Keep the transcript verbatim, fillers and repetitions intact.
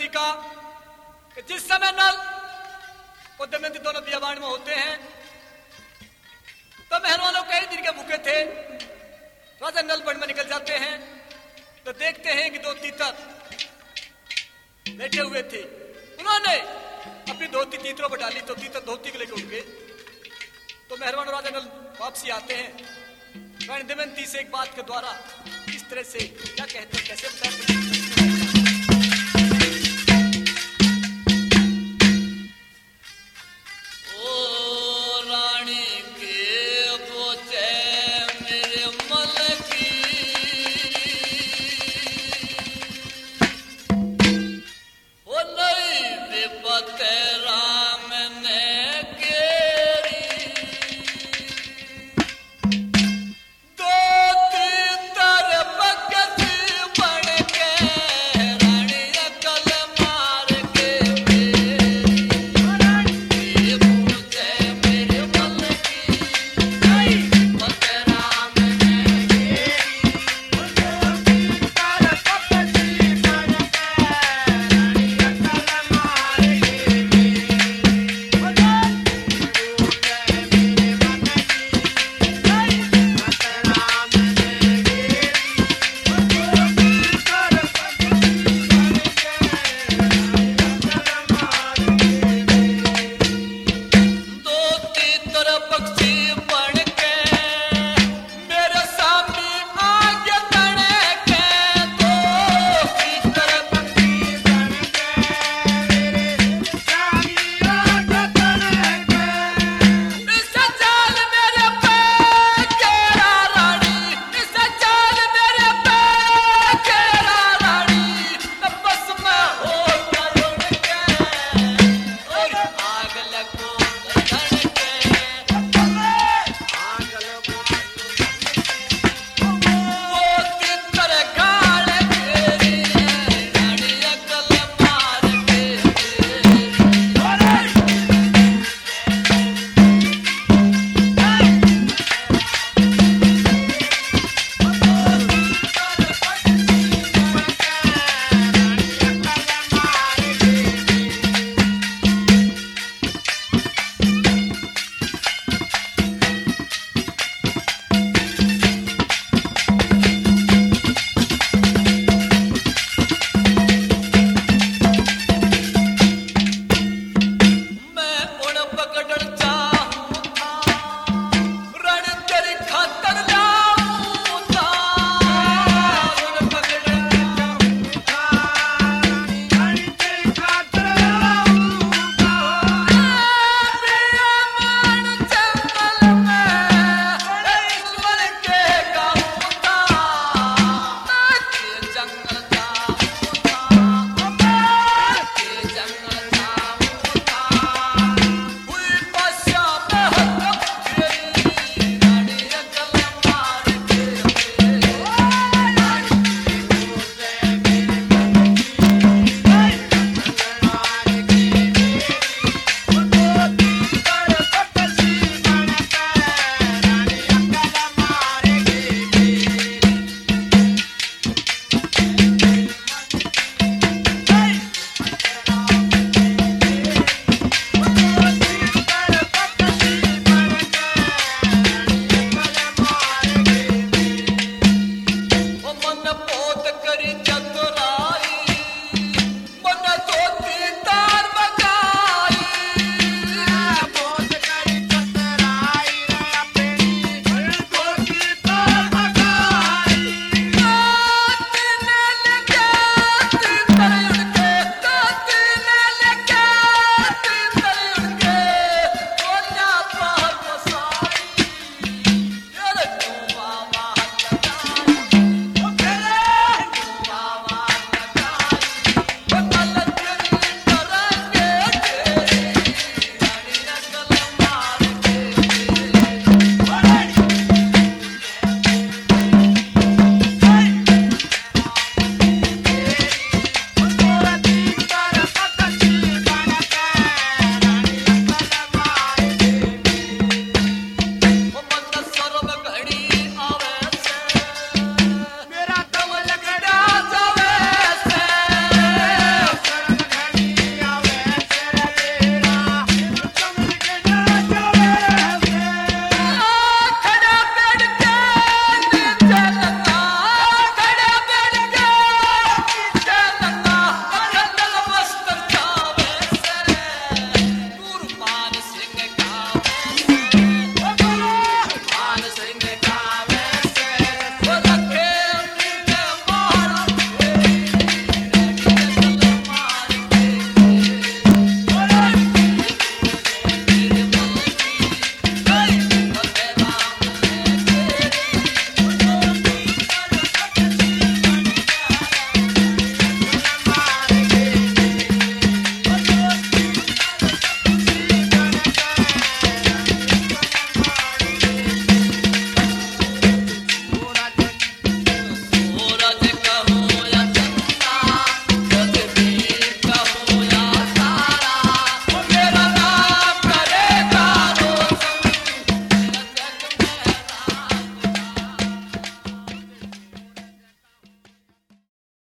का कि जिस समय नल और दमयंती दोनों बियाबान में होते हैं तो मेहरबानों कई दिन के भूखे थे। राजा नल बन में निकल जाते हैं तो देखते हैं कि दो तीतर बैठे हुए थे। उन्होंने अपनी धोती तीतरों पर डाली तो तीतर धोती को लेकर उठ गए। तो मेहरबान राजा नल वापसी आते हैं। रानी दमयंती से एक बात के द्वारा इस तरह से क्या कहते हैं, कैसे बताते हैं? तेरा